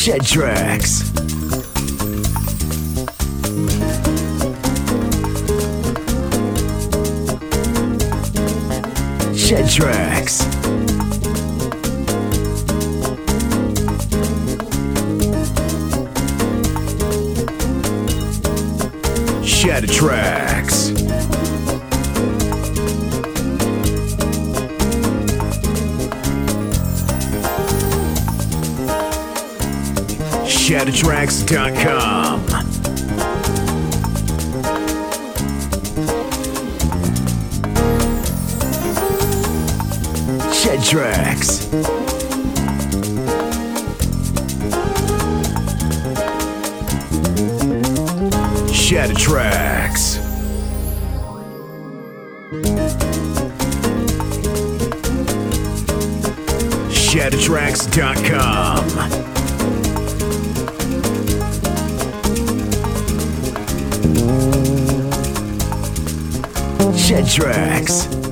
Shed Tracks. Shed Tracks. Shed Tracks. ShadowTracks.com. Shed Tracks. Shed Tracks. ShadowTracks.com. Shed Tracks.